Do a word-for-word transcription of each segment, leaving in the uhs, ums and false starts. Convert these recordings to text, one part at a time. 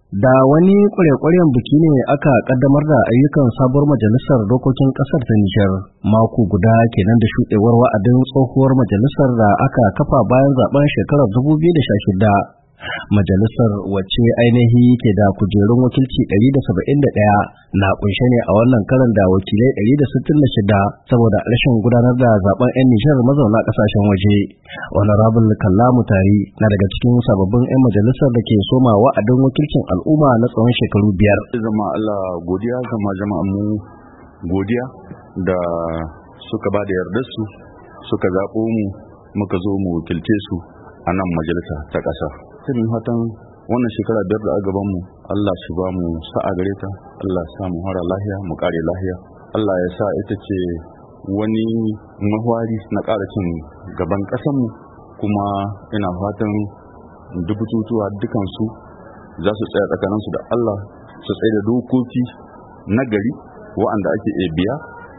Da wani kware-kwaren biki ne aka kaddamar da ayyukan sabuwar majalisar dokokin kasar ta Nijar mako guda kenan da shuɗewar wa'adin tsohuwar majalisar da aka kafa bayan zaben shekarar dubu biyu da sha shida. Majalisar wacce ainihi ke da kujerun wakilci ɗari da saba'in da ɗaya na kunshe ne a wannan karan da wakilai ɗari da sittin da shida saboda rashin gudanar da zaben 'yan Nijar mazauna ƙasashen waje. Honorable Kallamu Tari na daga cikin sababbin 'yan majalisar da ke soma wa'adin wakilcin al'umma na tsawon shekaru biyar. Zama Allah godiya zama jama'an mu godiya da suka ba da yardar su suka zaɓo mu muka zo mu wakilce su a nan majalisa ta ƙasa. Sai fatan wannan shekara biyar da gaban mu Allah shi ba mu sa'a gare ta, Allah ya sa mu hara lahiya mu kare lahiya, Allah ya sa ita ce wani mahwari na ƙara cin gaban ƙasar mu, kuma ina fatan dubututuwa dukan su za su tsaya tsakanin su da Allah, su tsaya da dokoki na gari wa'anda ake iya biya,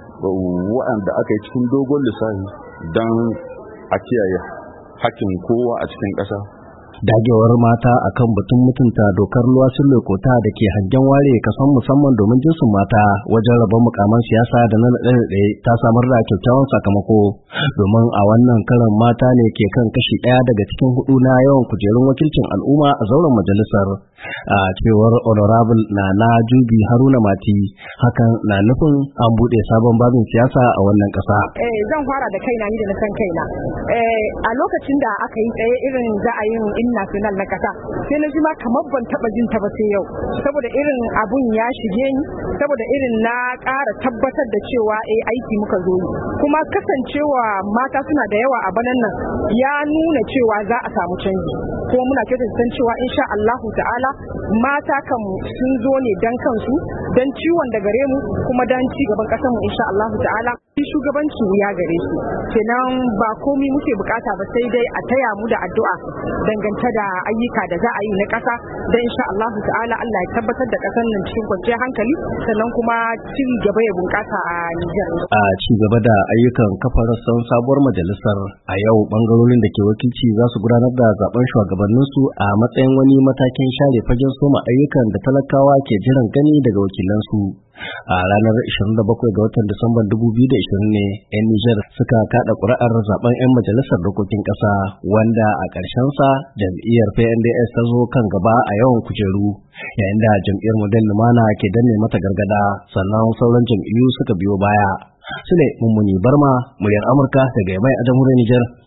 wa'anda aka yi cikin dogon lissafi don a kiyaye hakkin kowa a cikin ƙasa. Dagewar mata akan batun mutunta dokar luwasun lokota da ke hangen ware kasan musamman domin jinsin mata wajen rabon mukaman siyasa da na naɗe-naɗe ta samar da kyakkyawan sakamako, domin a wannan karan mata ne ke kan kashi ɗaya daga cikin hudu na yawan kujerun wakilcin al'umma a zauren majalisar. A cewar honorable Nana Jubi Haruna Mati, hakan na nufin an buɗe sabon babin siyasa a wannan ƙasa. Eh zan fara da kaina ni da na san kaina. Eh a lokacin da aka yi tsaye irin za a yin in national na ƙasa, sai na ji ma kamar ban taɓa jin ta ba sai yau, saboda irin abun ya shige ni, saboda irin na ƙara tabbatar da cewa eh aiki muka zo yi, kuma kasancewa mata suna da yawa a banan nan ya nuna cewa za a samu canji, kuma muna kyautata san cewa insha Allahu ta'ala mata kan sun zo ne dan kansu, dan ciwon da gare mu, kuma dan ci gaban ƙasar mu insha Allahu ta'ala. Shugabancin ya gare su kenan ba komai muke bukata ba sai dai a taya mu da addu'a dangance da ayyuka da za a yi na ƙasa, dan insha Allah ta'ala Allah ya tabbatar da ƙasar nan cikin kwanciyar hankali, sannan kuma ci gaba ya bunƙasa a Nijar. A ci gaba da ayyukan kafa rassan sabuwar majalisar, a yau bangarorin da ke wakilci za su gudanar da zaben shugabannin su a matsayin wani matakin share fagen soma ayyukan da talakawa ke jiran gani daga wakilansu. A ranar ishirin da bakwai ga watan Disamban dubu biyu da ishirin ne 'yan Nijar suka kada ƙuri'ar zaben 'yan majalisar dokokin ƙasa, wanda a ƙarshensa jam'iyyar P N D S ta zo kan gaba a yawan kujeru, yayin da jam'iyyar Model Lumana ke danne mata gargada, sannan sauran jam'iyyu suka biyo baya. Sule Mummuni Barma, muryar Amurka daga Yamai a jamhuriyar Nijar.